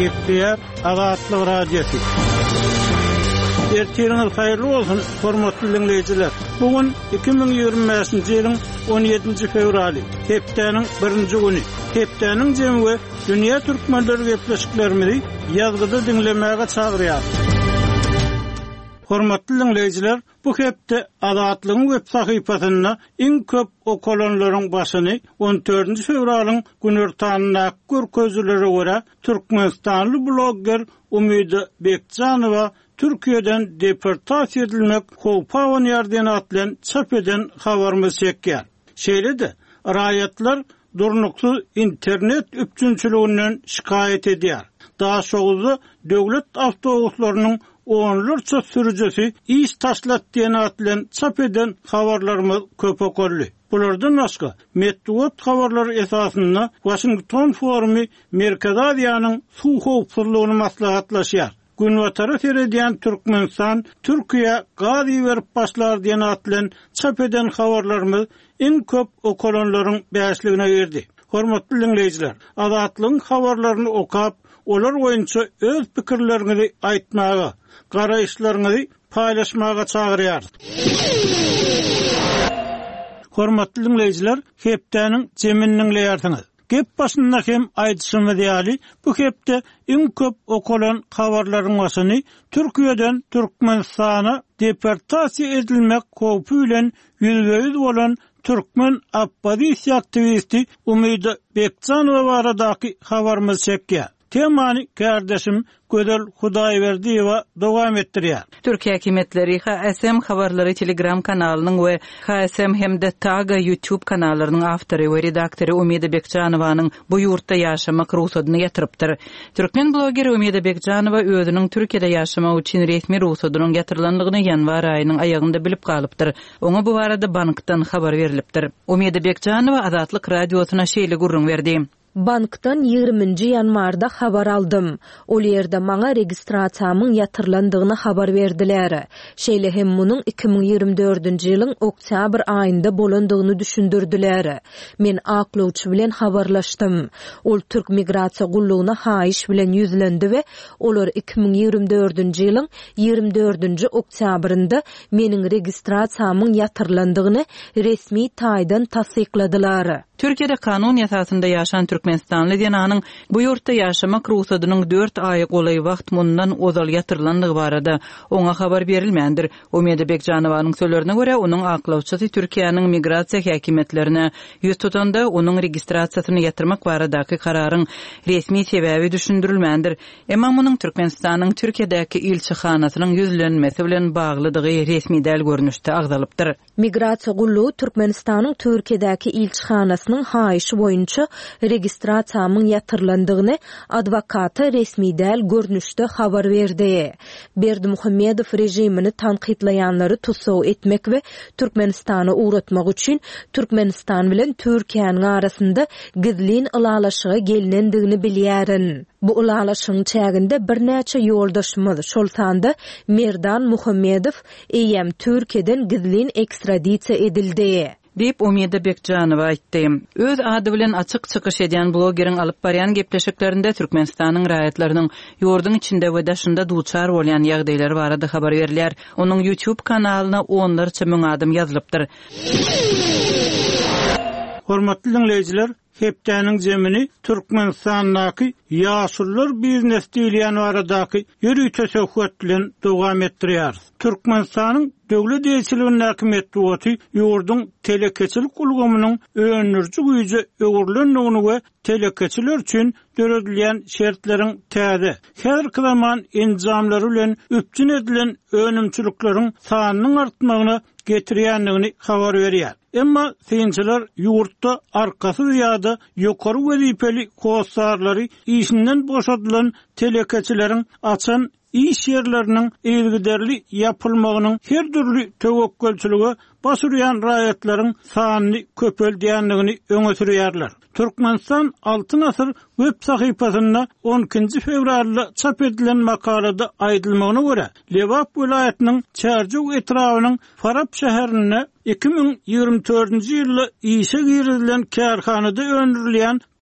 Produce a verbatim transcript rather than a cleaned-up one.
Gepler Azatlyk radiosu. Ertiriniz hayırlı olsun, hormatly dinleyijiler. Bugün iki bin ýygrymyňky ýylyň on ýedinji fevraly, hepdeniň birinji güni. Hepdeniň jemgy dünýä türkmenleri gepleşiklerimizi ýazgyda dinlemäge çagyrýar. Hormatly dinleyijiler, bu hepde Azatlygyň web sahypasyna iň köp okulanlaryň başyny on dördünji fevralyň günertanyna görkezlere görä Türkmenistanly blogger Umyda Bekjanowa Türkiýeden deportasiýa edilmek howpawan ýerden atlan çap eden habarymyz çekýär. Şeýle-de raýatlar durnuksuz internet üpçünçiliginden şikayet edýär. Daha soňra döwlet awtobuslarynyň onlarça sürücüsi iş taşlat diýen atlan çap eden habarlarymyz köp okurly. Bulardan başga Medwat habarlary esasynda Washington forumy Merkez Aziýanyň suw howpsuzlygyny maslahatlaşýar. Günwatara serediýän Türkmenistan, Türkiýe gazy berip başlar diýen atlan çap eden habarlarymyz iň köp okulanlaryň bäşligine girdi. Hormatly dinleyijiler, Azatlygyň habarlaryny okap, olar boýunça öz pikirlerinizi aýtmaga, garaýşlaryňyzy paýlaşmaga çagyrýar. Hormatly dinleyijiler, hepdeniň jeminiň leýärsiňiz. Gep başynda hem aýdyşymy diýäli, bu hepde iň köp okulan habarlaryň başyny Türkiýeden Türkmenistana deportasiýa edilmek howpy bilen ýüzbeýüz bolan Türkmen oppozisiýa aktivisti Umyda Bekjanowa baradaky habarymyz çekýär. Temany kardeşim Gödel Hudaýberdiýewa dowam etdirýär. Türkiýe häkimetleri H S M habarlary Telegram kanalynyň we H S M hemde Taga YouTube kanallarynyň awtory we redaktory Umyda Bekjanowanyň bu ýurtda ýaşamak ruhsatyny ýatyrypdyr. Türkmen blogeri Umyda Bekjanowa özüniň Türkiýede ýaşamak üçin resmi ruhsatynyň ýatyrylandygyny ýanwar aýynyň aýagynda bilip galypdyr. Oňa bu barada bankdan habar berilipdir. Umyda Bekjanowa Azatlyk radiosyna şeýle gurrun berdi. Bankdan ýygrymynjy ýanwarda habar aldym. Ol ýerde maňa registrasiýamyň ýatyrlandygyny habar berdiler. Şeýle hem munyň iki bin ýygrimi dördünji ýylyň oktyabr aýynda bolandygyny düşündirdiler. Men aklawçy bilen habarlaşdym. Ol Türk migrasiýa gullugyna haýyş bilen ýüzlendi we olar iki bin ýygrimi dördünji ýylyň ýygrimi dördünji oktyabrynda meniň registrasiýamyň ýatyrlandygyny resmi taýdan tasdikladylar. Türkiýede kanun ýasasynda ýaşan Türkmenistanly diýenanyň bu ýurtda ýaşamak ruhsatynyň dört aý golay wagt mundan ozal ýatyrlandygy barada oňa habar berilmändir. Umyda Bekjanowanyň sözlerine görä, onuň aklawçysy Türkiýanyň migrasiýa häkimetlerine ýüz tutanda onuň registrasiýasyny ýatyrmak baradaky kararyň resmi sebäbi düşündirilmändir. Emma munyň Türkmenistanyň Türkiýedäki ilçihanasynyň ýüzlenmesi bilen baglydygy resmi däl görnüşde agzalypdyr. Migrasiýa gullugy Türkmenistanyň Türkiýedäki ilçihanasynyň haýyşy boýunça registrasiýamyň ýatyrlandygyny adwokaty resmi däl görnüşde habar berdi. Berdimuhammedow rejimini tanqidlaýanlary tutsaw etmek we Türkmenistany uğratmak üçin Türkmenistan bilen Türkiýanyň arasynda gizlin ılalaşyga gelinendigini bilýärin. Bu ılalaşyň çäginde birnäçe ýoldaşymyz, şol sanda Merdan Muhammedow eýem Türkiýeden gizlin ekstradisiýa edildi. Deyip Umyda Bekjanowa aýtdy. Öz ady bilen açyk çykyş edýän blogeriň alyp barýan gepleşiklerinde Türkmenistanyň raýatlarynyň ýurdun içinde we daşynda duçar bolýan ýagdaýlary barada habar berilýär. Onuň YouTube kanalyna onlarça müň adam ýazylypdyr. Hormatly dinleyijiler, hepdeniň jemini Türkmenistanyň ýaşullar biznes diýilýän baradaky ýürüýt teşebbüs bilen dowam etdirýär. Türkmenistanyň döwlet ýeşiliginiň häkimetleri ýurdun telekeçilik ulgamynyň öňürçi güýje öwürlendigini we telekeçiler üçin döredilýän şertleriň täze, her zaman enjamlary bilen üpçün edilen önümçülikleriň sanynyň artmagyna getirýändigini habar berýär. Emma synçylar ýurtda arkasy ýa-da ýokary wezipeli kossarlary işinden boşadylan telekeçileriň açan iş yerlerinin ilgiderli yapılmagynyň her türlü tewekkelçiligi başurýan raýatlaryň sanyny köpeldiýändigini öňe sürýärler. Türkmenistan altyn asyr web sahypasynda on ikinji fevralda çap edilen makalada aýdylmagyna görä, Lewap vilayatynyň Çärjük etrawynyň Farab şäherine iki bin ýygrimi dördünji ýylda işe girilen kärhanada öndürilýän